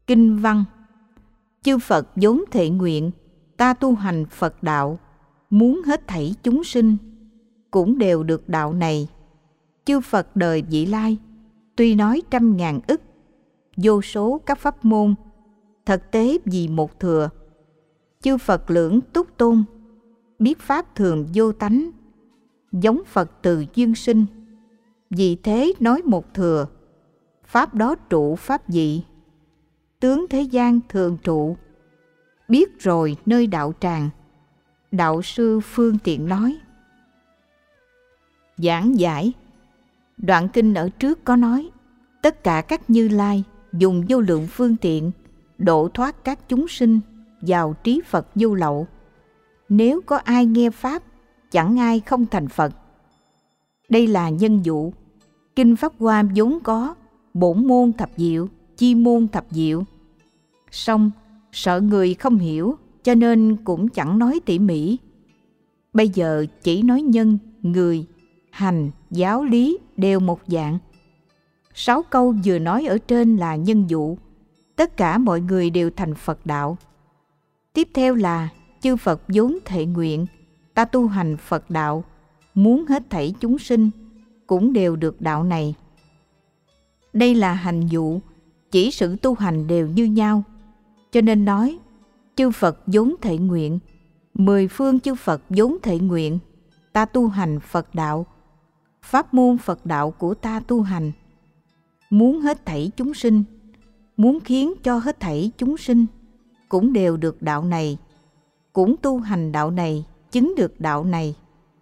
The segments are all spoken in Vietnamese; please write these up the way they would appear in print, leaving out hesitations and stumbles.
Kinh văn: chư Phật vốn thệ nguyện, ta tu hành Phật đạo, muốn hết thảy chúng sinh cũng đều được đạo này. Chư Phật đời vị lai, tuy nói trăm ngàn ức, vô số các pháp môn, thực tế vì một thừa. Chư Phật lưỡng túc tôn, biết pháp thường vô tánh, giống Phật từ duyên sinh. Vì thế nói một thừa, pháp đó trụ pháp vị, tướng thế gian thường trụ. Biết rồi nơi đạo tràng, đạo sư phương tiện nói. Giảng giải: đoạn kinh ở trước có nói, tất cả các Như Lai dùng vô lượng phương tiện độ thoát các chúng sinh vào trí Phật vô lậu. Nếu có ai nghe pháp, chẳng ai không thành Phật. Đây là nhân dụ. Kinh Pháp Hoa vốn có bổn môn thập diệu, chi môn thập diệu. Song sợ người không hiểu, cho nên cũng chẳng nói tỉ mỉ. Bây giờ chỉ nói nhân, người, hành, giáo lý đều một dạng. 6 câu vừa nói ở trên là nhân dụ, tất cả mọi người đều thành Phật đạo. Tiếp theo là chư Phật vốn thệ nguyện, ta tu hành Phật đạo, muốn hết thảy chúng sinh cũng đều được đạo này. Đây là hành dụ, chỉ sự tu hành đều như nhau, cho nên nói chư Phật vốn thệ nguyện, 10 phương chư Phật vốn thệ nguyện, ta tu hành Phật đạo, pháp môn Phật đạo của ta tu hành, muốn hết thảy chúng sinh, muốn khiến cho hết thảy chúng sinh cũng đều được đạo này, cũng tu hành đạo này, chứng được đạo này.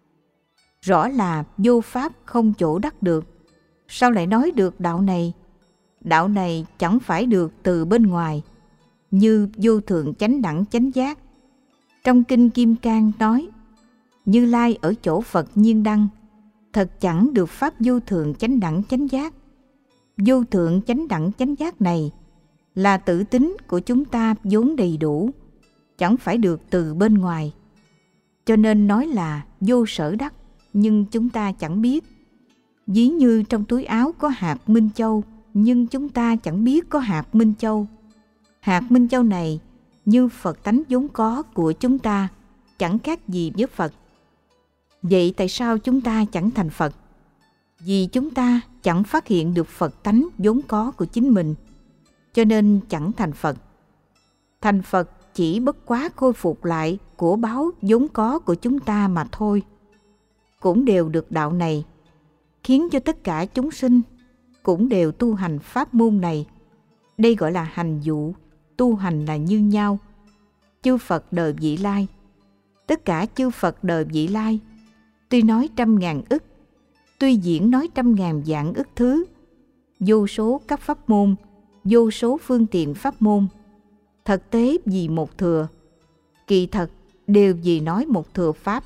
Rõ là vô pháp không chỗ đắc được, sao lại nói được đạo này? Đạo này chẳng phải được từ bên ngoài, như vô thượng chánh đẳng chánh giác. Trong kinh Kim Cang nói, Như Lai ở chỗ Phật Nhiên Đăng, thật chẳng được pháp vô thượng chánh đẳng chánh giác. Vô thượng chánh đẳng chánh giác này là tự tính của chúng ta vốn đầy đủ, chẳng phải được từ bên ngoài. Cho nên nói là vô sở đắc, nhưng chúng ta chẳng biết. Ví như trong túi áo có hạt Minh Châu, nhưng chúng ta chẳng biết có hạt Minh Châu. Hạt Minh Châu này như Phật tánh vốn có của chúng ta, chẳng khác gì với Phật. Vậy tại sao chúng ta chẳng thành Phật? Vì chúng ta chẳng phát hiện được Phật tánh vốn có của chính mình, cho nên chẳng thành Phật. Thành Phật chỉ bất quá khôi phục lại của báu vốn có của chúng ta mà thôi. Cũng đều được đạo này, khiến cho tất cả chúng sinh cũng đều tu hành pháp môn này. Đây gọi là hành dụ, tu hành là như nhau. Chư Phật đời vị lai, tất cả chư Phật đời vị lai, tuy nói trăm ngàn ức, tuy diễn nói trăm ngàn vạn ức thứ, vô số các pháp môn, vô số phương tiện pháp môn, thực tế vì một thừa, kỳ thật đều vì nói một thừa pháp.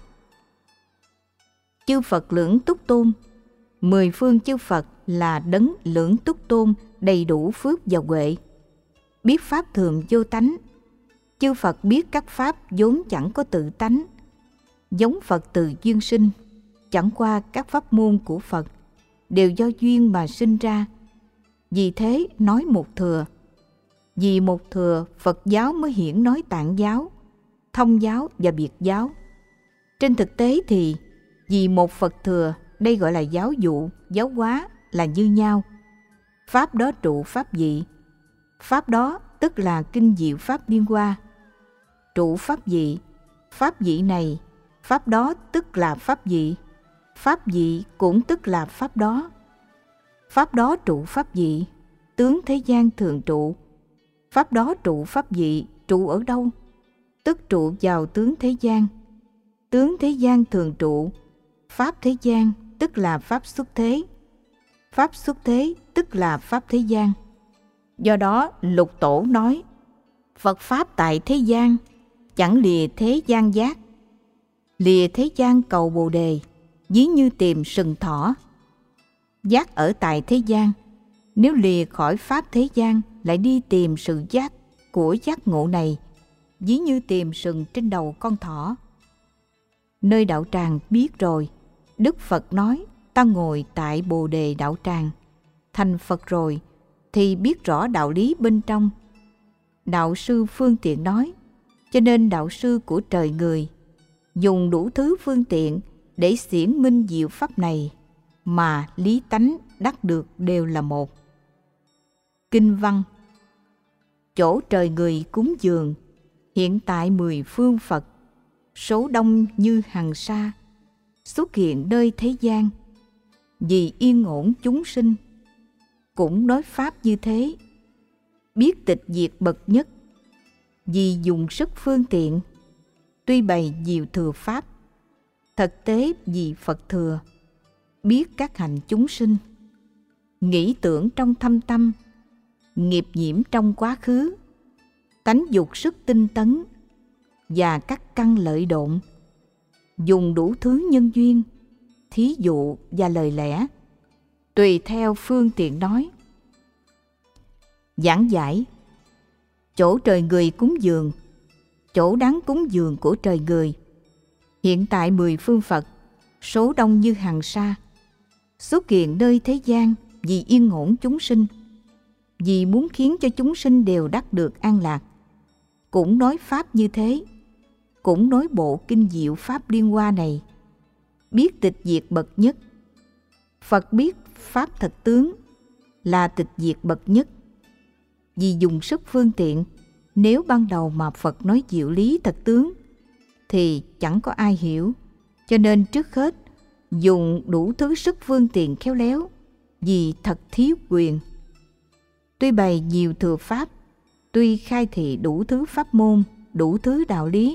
Chư Phật lưỡng túc tôn, 10 phương chư Phật là đấng lưỡng túc tôn, đầy đủ phước và huệ. Biết pháp thường vô tánh, chư Phật biết các pháp vốn chẳng có tự tánh, giống Phật từ duyên sinh. Chẳng qua các pháp môn của Phật đều do duyên mà sinh ra. Vì thế nói một thừa. Vì một thừa, Phật giáo mới hiển nói Tạng giáo, Thông giáo và Biệt giáo. Trên thực tế thì vì một Phật thừa, đây gọi là giáo dụ, giáo hóa là như nhau. Pháp đó trụ pháp vị. Pháp đó tức là kinh diệu pháp liên hoa. Trụ pháp vị, pháp vị này, pháp đó tức là pháp vị. Pháp vị cũng tức là pháp đó. Pháp đó trụ pháp vị, tướng thế gian thường trụ. Pháp đó trụ pháp vị, trụ ở đâu? Tức trụ vào tướng thế gian. Tướng thế gian thường trụ. Pháp thế gian tức là pháp xuất thế. Pháp xuất thế tức là pháp thế gian. Do đó Lục Tổ nói, Phật Pháp tại thế gian, chẳng lìa thế gian giác. Lìa thế gian cầu Bồ Đề, ví như tìm sừng thỏ. Giác ở tại thế gian, nếu lìa khỏi Pháp thế gian, lại đi tìm sự giác của giác ngộ này, ví như tìm sừng trên đầu con thỏ. Nơi đạo tràng biết rồi, Đức Phật nói, ta ngồi tại Bồ Đề đạo tràng. Thành Phật rồi, thì biết rõ đạo lý bên trong, đạo sư phương tiện nói, cho nên đạo sư của trời người dùng đủ thứ phương tiện để xiển minh diệu pháp này, mà lý tánh đắc được đều là một. Kinh văn: chỗ trời người cúng dường, hiện tại 10 phương Phật, số đông như hằng sa, xuất hiện nơi thế gian, vì yên ổn chúng sinh, cũng nói pháp như thế, biết tịch diệt bậc nhất, vì dùng sức phương tiện, tuy bày nhiều thừa pháp, thực tế vì Phật thừa, biết các hành chúng sinh, nghĩ tưởng trong thâm tâm, nghiệp nhiễm trong quá khứ, tánh dục sức tinh tấn, và các căn lợi độn, dùng đủ thứ nhân duyên, thí dụ và lời lẽ, tùy theo phương tiện nói. Giảng giải: chỗ trời người cúng dường, chỗ đáng cúng dường của trời người, hiện tại 10 phương Phật, số đông như hằng sa, xuất hiện nơi thế gian vì yên ổn chúng sinh, vì muốn khiến cho chúng sinh đều đắc được an lạc, cũng nói pháp như thế, cũng nói bộ kinh diệu pháp liên hoa này, biết tịch diệt bậc nhất. Phật biết pháp thật tướng là tịch diệt bậc nhất, vì dùng sức phương tiện. Nếu ban đầu mà Phật nói diệu lý thật tướng thì chẳng có ai hiểu, cho nên trước hết dùng đủ thứ sức phương tiện khéo léo, vì thật thiếu quyền. Tuy bày nhiều thừa pháp, tuy khai thị đủ thứ pháp môn, đủ thứ đạo lý,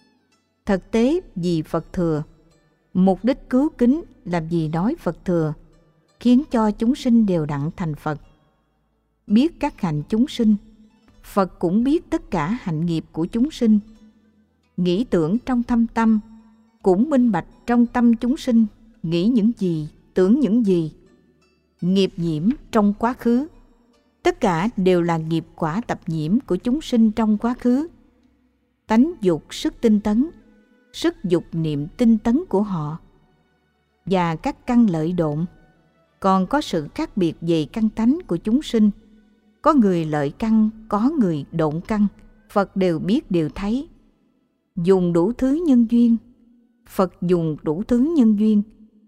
thực tế vì Phật thừa. Mục đích cứu kính làm gì nói Phật thừa, khiến cho chúng sinh đều đặng thành Phật. Biết các hạnh chúng sinh, Phật cũng biết tất cả hạnh nghiệp của chúng sinh. Nghĩ tưởng trong thâm tâm, cũng minh bạch trong tâm chúng sinh nghĩ những gì, tưởng những gì. Nghiệp nhiễm trong quá khứ, tất cả đều là nghiệp quả tập nhiễm của chúng sinh trong quá khứ. Tánh dục sức tinh tấn, sức dục niệm tinh tấn của họ, và các căn lợi độn. Còn có sự khác biệt về căn tánh của chúng sinh. Có người lợi căn, có người độn căn, Phật đều biết đều thấy. Dùng đủ thứ nhân duyên, Phật dùng đủ thứ nhân duyên,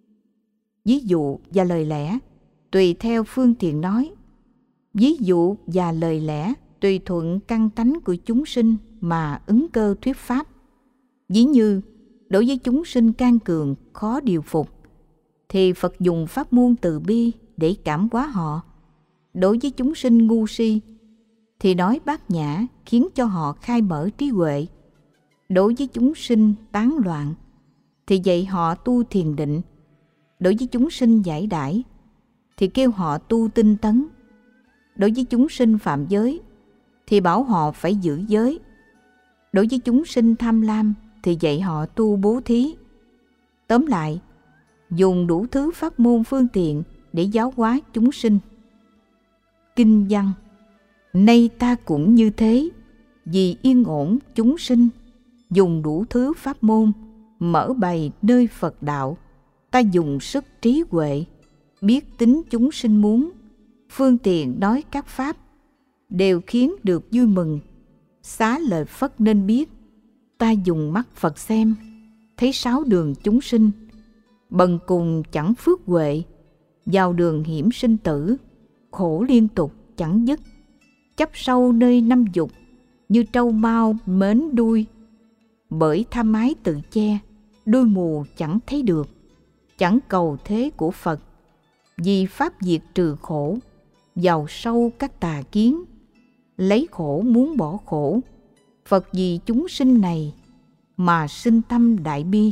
ví dụ và lời lẽ, tùy theo phương tiện nói. Ví dụ và lời lẽ tùy thuận căn tánh của chúng sinh mà ứng cơ thuyết pháp. Ví như đối với chúng sinh can cường, khó điều phục, thì Phật dùng pháp môn từ bi để cảm hóa họ. Đối với chúng sinh ngu si thì nói bát nhã, khiến cho họ khai mở trí huệ. Đối với chúng sinh tán loạn thì dạy họ tu thiền định. Đối với chúng sinh giải đãi thì kêu họ tu tinh tấn. Đối với chúng sinh phạm giới thì bảo họ phải giữ giới. Đối với chúng sinh tham lam thì dạy họ tu bố thí. Tóm lại, dùng đủ thứ pháp môn phương tiện để giáo hóa chúng sinh. Kinh văn: nay ta cũng như thế, vì yên ổn chúng sinh, dùng đủ thứ pháp môn, mở bày nơi Phật đạo. Ta dùng sức trí huệ, biết tính chúng sinh muốn, phương tiện nói các pháp, đều khiến được vui mừng. Xá lợi Phất nên biết, ta dùng mắt Phật xem, thấy 6 đường chúng sinh, bần cùng chẳng phước huệ, vào đường hiểm sinh tử, khổ liên tục chẳng dứt, chấp sâu nơi 5 dục, như trâu mau mến đuôi. Bởi tham ái tự che, đuôi mù chẳng thấy được, chẳng cầu thế của Phật, vì pháp diệt trừ khổ, vào sâu các tà kiến, lấy khổ muốn bỏ khổ. Phật vì chúng sinh này mà sinh tâm đại bi.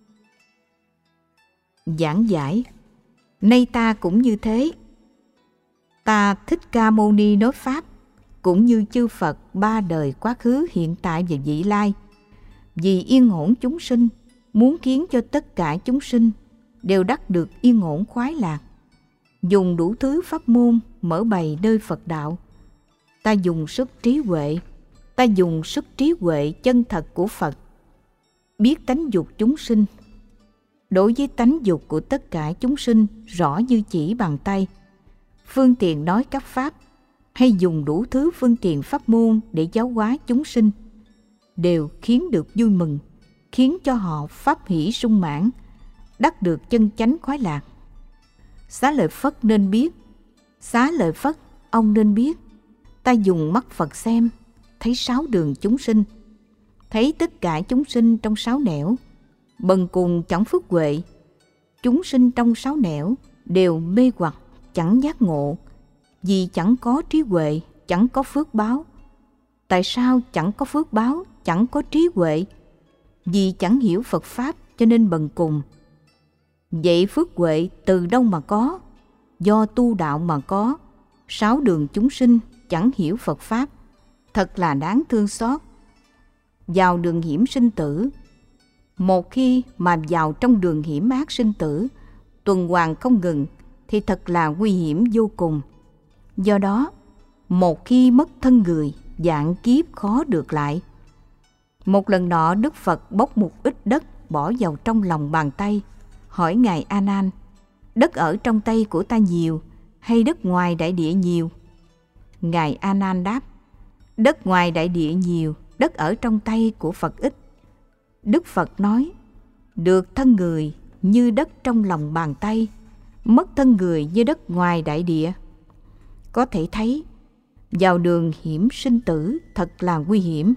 Giảng giải: nay ta cũng như thế. Ta Thích Ca Mâu Ni nói pháp, cũng như chư Phật 3 đời quá khứ, hiện tại và vị lai, vì yên ổn chúng sinh, muốn khiến cho tất cả chúng sinh đều đắc được yên ổn khoái lạc, dùng đủ thứ pháp môn mở bày nơi Phật đạo. Ta dùng sức trí huệ, ta dùng sức trí huệ chân thật của Phật, biết tánh dục chúng sinh. Đối với tánh dục của tất cả chúng sinh rõ như chỉ bàn tay, phương tiện nói các pháp, hay dùng đủ thứ phương tiện pháp môn để giáo hóa chúng sinh, đều khiến được vui mừng, khiến cho họ pháp hỷ sung mãn, đắc được chân chánh khoái lạc. Xá Lợi Phất nên biết, Xá Lợi Phất, ông nên biết, ta dùng mắt Phật xem, thấy 6 đường chúng sinh, thấy tất cả chúng sinh trong 6 nẻo, bần cùng chẳng phước huệ. Chúng sinh trong 6 nẻo đều mê hoặc, chẳng giác ngộ, vì chẳng có trí huệ, chẳng có phước báo. Tại sao chẳng có phước báo, chẳng có trí huệ? Vì chẳng hiểu Phật Pháp cho nên bần cùng. Vậy phước huệ từ đâu mà có? Do tu đạo mà có. 6 đường chúng sinh chẳng hiểu Phật Pháp, thật là đáng thương xót. Vào đường hiểm sinh tử, một khi mà vào trong đường hiểm ác sinh tử, tuần hoàn không ngừng, thì thật là nguy hiểm vô cùng. Do đó, một khi mất thân người, vạn kiếp khó được lại. Một lần nọ, Đức Phật bốc một ít đất bỏ vào trong lòng bàn tay, hỏi Ngài A Nan: đất ở trong tay của ta nhiều hay đất ngoài đại địa nhiều? Ngài A Nan đáp: đất ngoài đại địa nhiều, đất ở trong tay của Phật ít. Đức Phật nói: được thân người như đất trong lòng bàn tay, mất thân người như đất ngoài đại địa. Có thể thấy, vào đường hiểm sinh tử thật là nguy hiểm.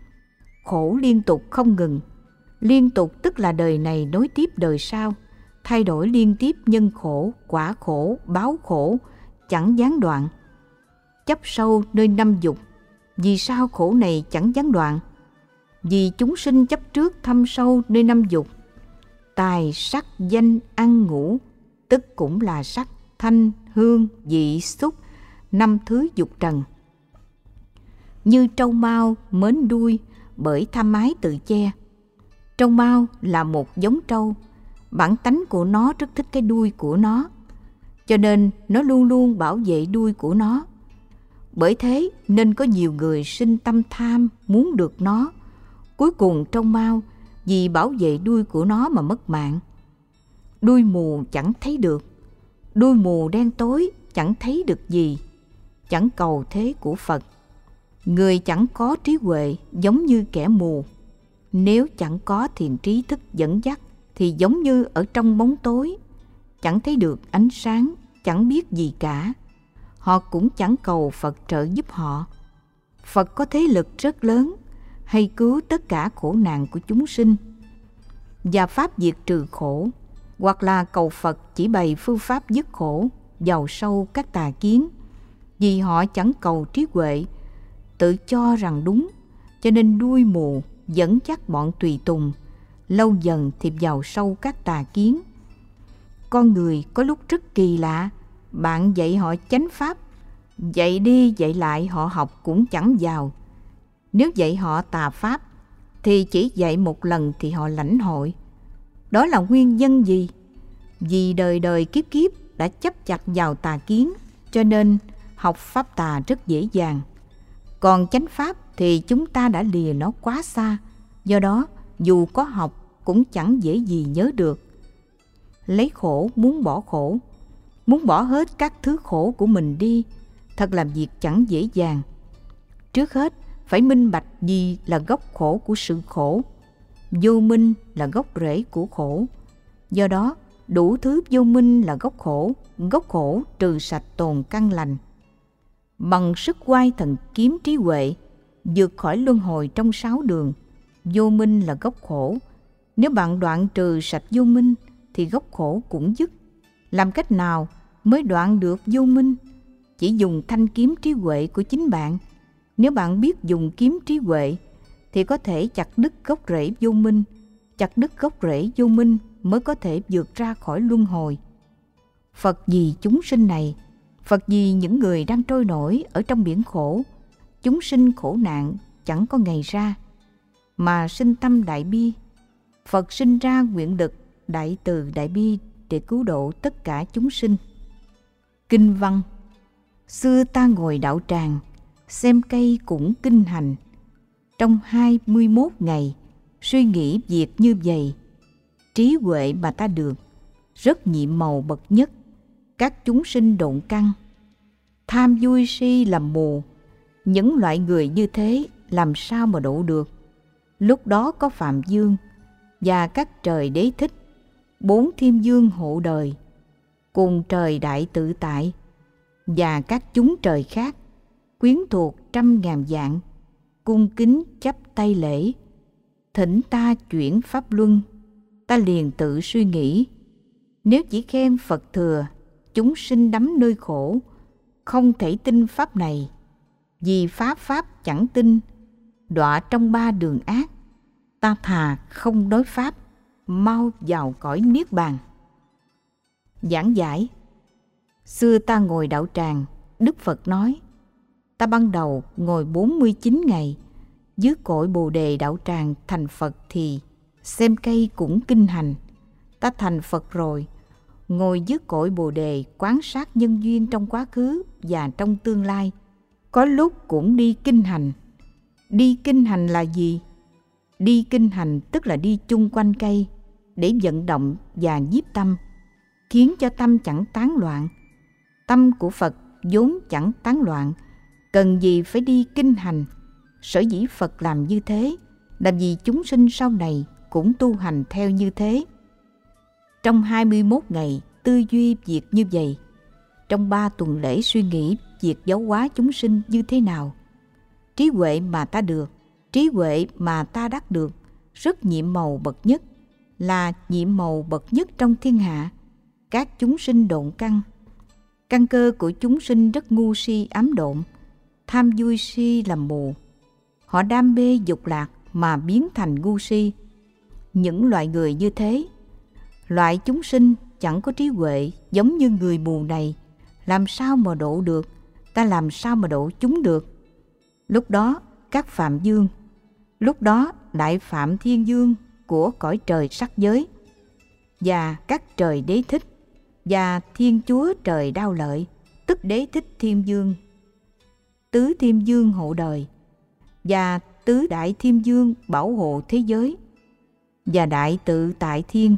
Khổ liên tục không ngừng. Liên tục tức là đời này nối tiếp đời sau, thay đổi liên tiếp nhân khổ, quả khổ, báo khổ, chẳng gián đoạn. Chấp sâu nơi 5 dục. Vì sao khổ này chẳng gián đoạn? Vì chúng sinh chấp trước thâm sâu nơi 5 dục. Tài, sắc, danh, ăn, ngủ, tức cũng là sắc, thanh, hương, vị, xúc, 5 thứ dục trần. Như trâu mao mến đuôi bởi tham ái tự che. Trâu mao là một giống trâu, bản tánh của nó rất thích cái đuôi của nó, cho nên nó luôn luôn bảo vệ đuôi của nó. Bởi thế nên có nhiều người sinh tâm tham muốn được nó. Cuối cùng trâu mao vì bảo vệ đuôi của nó mà mất mạng. Đuôi mù chẳng thấy được, đuôi mù đen tối chẳng thấy được gì, chẳng cầu thế của Phật. Người chẳng có trí huệ giống như kẻ mù. Nếu chẳng có thiền trí thức dẫn dắt thì giống như ở trong bóng tối, chẳng thấy được ánh sáng, chẳng biết gì cả. Họ cũng chẳng cầu Phật trợ giúp họ. Phật có thế lực rất lớn, hay cứu tất cả khổ nạn của chúng sinh và pháp diệt trừ khổ, hoặc là cầu Phật chỉ bày phương pháp dứt khổ, vào sâu các tà kiến. Vì họ chẳng cầu trí huệ, tự cho rằng đúng, cho nên đuôi mù dẫn dắt bọn tùy tùng, lâu dần thì vào sâu các tà kiến. Con người có lúc rất kỳ lạ, bạn dạy họ chánh pháp, dạy đi dạy lại họ học cũng chẳng vào. Nếu dạy họ tà pháp thì chỉ dạy một lần thì họ lãnh hội. Đó là nguyên nhân gì? Vì đời đời kiếp kiếp đã chấp chặt vào tà kiến, cho nên học pháp tà rất dễ dàng. Còn chánh pháp thì chúng ta đã lìa nó quá xa, do đó dù có học cũng chẳng dễ gì nhớ được. Lấy khổ muốn bỏ khổ, muốn bỏ hết các thứ khổ của mình đi, thật là việc chẳng dễ dàng. Trước hết phải minh bạch gì là gốc khổ của sự khổ. Vô minh là gốc rễ của khổ. Do đó đủ thứ vô minh là gốc khổ trừ sạch tồn căn lành. Bằng sức oai thần kiếm trí huệ, vượt khỏi luân hồi trong 6 đường. Vô minh là gốc khổ. Nếu bạn đoạn trừ sạch vô minh thì gốc khổ cũng dứt. Làm cách nào mới đoạn được vô minh? Chỉ dùng thanh kiếm trí huệ của chính bạn. Nếu bạn biết dùng kiếm trí huệ thì có thể chặt đứt gốc rễ vô minh. Chặt đứt gốc rễ vô minh mới có thể vượt ra khỏi luân hồi. Phật vì chúng sinh này, Phật vì những người đang trôi nổi ở trong biển khổ, chúng sinh khổ nạn chẳng có ngày ra, mà sinh tâm đại bi. Phật sinh ra nguyện lực đại từ đại bi để cứu độ tất cả chúng sinh. Kinh văn: xưa ta ngồi đạo tràng, xem cây cũng kinh hành. Trong 21 ngày, suy nghĩ việc như vậy. Trí huệ mà ta được, rất nhiệm màu bậc nhất. Các chúng sinh độn căn. Tham vui si làm mù. Những loại người như thế làm sao mà độ được? Lúc đó có Phạm Dương và các trời đế thích, 4 thiên dương hộ đời, cùng trời đại tự tại và các chúng trời khác, quyến thuộc 100.000 vạn, cung kính chắp tay lễ, thỉnh ta chuyển pháp luân. Ta liền tự suy nghĩ, nếu chỉ khen Phật thừa, chúng sinh đắm nơi khổ, không thể tin pháp này, vì phá pháp chẳng tin, đọa trong 3 đường ác. Ta thà không nói pháp, mau vào cõi niết bàn. Giảng giải. Xưa ta ngồi đạo tràng, Đức Phật nói, ta ban đầu ngồi 49 ngày, dưới cội Bồ Đề đạo tràng thành Phật thì xem cây cũng kinh hành. Ta thành Phật rồi, ngồi dưới cội Bồ Đề quán sát nhân duyên trong quá khứ và trong tương lai, có lúc cũng đi kinh hành. Đi kinh hành là gì? Đi kinh hành tức là đi chung quanh cây để vận động và nhiếp tâm, khiến cho tâm chẳng tán loạn. Tâm của Phật vốn chẳng tán loạn, cần gì phải đi kinh hành. Sở dĩ Phật làm như thế, làm gì chúng sinh sau này cũng tu hành theo như thế. Trong 21 ngày tư duy việc như vậy, trong 3 tuần lễ suy nghĩ việc giáo hóa chúng sinh như thế nào. Trí huệ mà ta được, trí huệ mà ta đắc được, rất nhiệm màu bậc nhất, là nhiệm màu bậc nhất trong thiên hạ. Các chúng sinh độn căn, căn cơ của chúng sinh rất ngu si ám độn, tham vui si làm mù. Họ đam mê dục lạc mà biến thành ngu si. Những loại người như thế, loại chúng sinh chẳng có trí huệ giống như người mù này, làm sao mà độ được? Ta làm sao mà độ chúng được? Lúc đó các Phạm Dương, lúc đó Đại Phạm Thiên Dương của cõi trời sắc giới, và các trời đế thích, và Thiên Chúa trời Đao Lợi, tức đế thích Thiên Dương, tứ Thiên Dương hộ đời, và tứ Đại Thiên Dương bảo hộ thế giới, và Đại Tự Tại Thiên,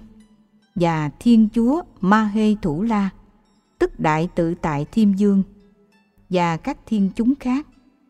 và Thiên Chúa Ma Hê Thủ La, tức Đại Tự Tại Thiên Dương, và các thiên chúng khác,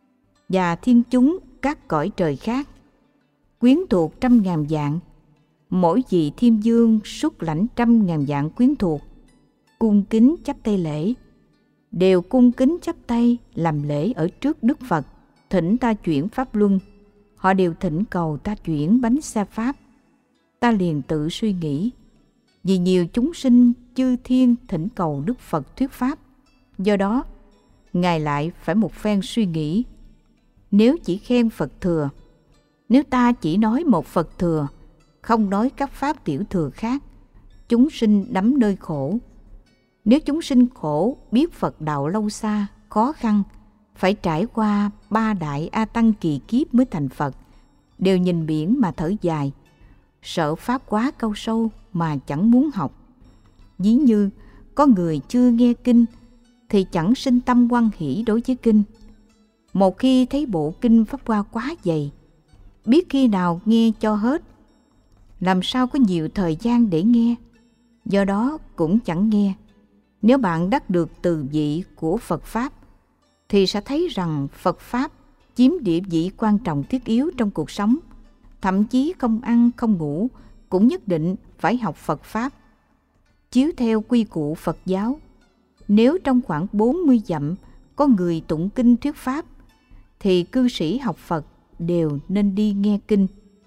và thiên chúng các cõi trời khác, quyến thuộc 100.000 vạn. Mỗi vị Thiên Dương xuất lãnh 100.000 vạn quyến thuộc, cung kính chắp tay lễ, đều cung kính chắp tay làm lễ ở trước Đức Phật, thỉnh ta chuyển pháp luân. Họ đều thỉnh cầu ta chuyển bánh xe pháp. Ta liền tự suy nghĩ, vì nhiều chúng sinh chư thiên thỉnh cầu Đức Phật thuyết pháp, do đó Ngài lại phải một phen suy nghĩ. Nếu chỉ khen Phật thừa, nếu ta chỉ nói một Phật thừa, không nói các pháp tiểu thừa khác, chúng sinh đắm nơi khổ. Nếu chúng sinh khổ biết Phật đạo lâu xa, khó khăn, phải trải qua 3 đại A Tăng kỳ kiếp mới thành Phật, đều nhìn biển mà thở dài, sợ pháp quá cao sâu mà chẳng muốn học. Ví như có người chưa nghe kinh thì chẳng sinh tâm hoan hỷ đối với kinh. Một khi thấy bộ kinh pháp hoa quá dày, biết khi nào nghe cho hết, làm sao có nhiều thời gian để nghe, do đó cũng chẳng nghe. Nếu bạn đắc được từ vị của Phật Pháp, thì sẽ thấy rằng Phật Pháp chiếm địa vị quan trọng thiết yếu trong cuộc sống. Thậm chí không ăn không ngủ cũng nhất định phải học Phật Pháp. Chiếu theo quy củ Phật giáo, nếu trong khoảng 40 dặm có người tụng kinh thuyết Pháp, thì cư sĩ học Phật đều nên đi nghe kinh.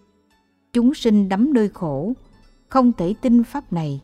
Chúng sinh đắm nơi khổ, không thể tin Pháp này,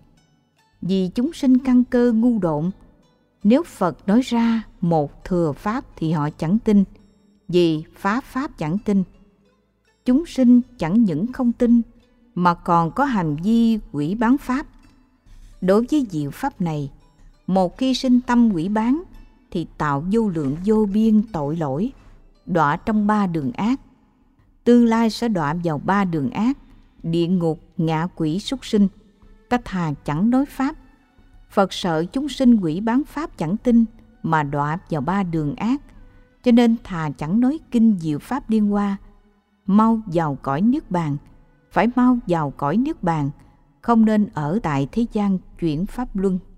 vì chúng sinh căn cơ ngu độn. Nếu Phật nói ra một thừa Pháp thì họ chẳng tin, vì phá Pháp chẳng tin. Chúng sinh chẳng những không tin, mà còn có hành vi quỷ bán Pháp. Đối với diệu Pháp này, một khi sinh tâm quỷ bán, thì tạo vô lượng vô biên tội lỗi, đọa trong 3 đường ác. Tương lai sẽ đọa vào 3 đường ác, địa ngục, ngạ quỷ, súc sinh. Ta thà chẳng nói Pháp. Phật sợ chúng sinh quỷ bán Pháp chẳng tin mà đọa vào 3 đường ác, cho nên thà chẳng nói kinh diệu Pháp Liên Hoa. Mau vào cõi Niết Bàn, phải mau vào cõi Niết Bàn, không nên ở tại thế gian chuyển Pháp luân.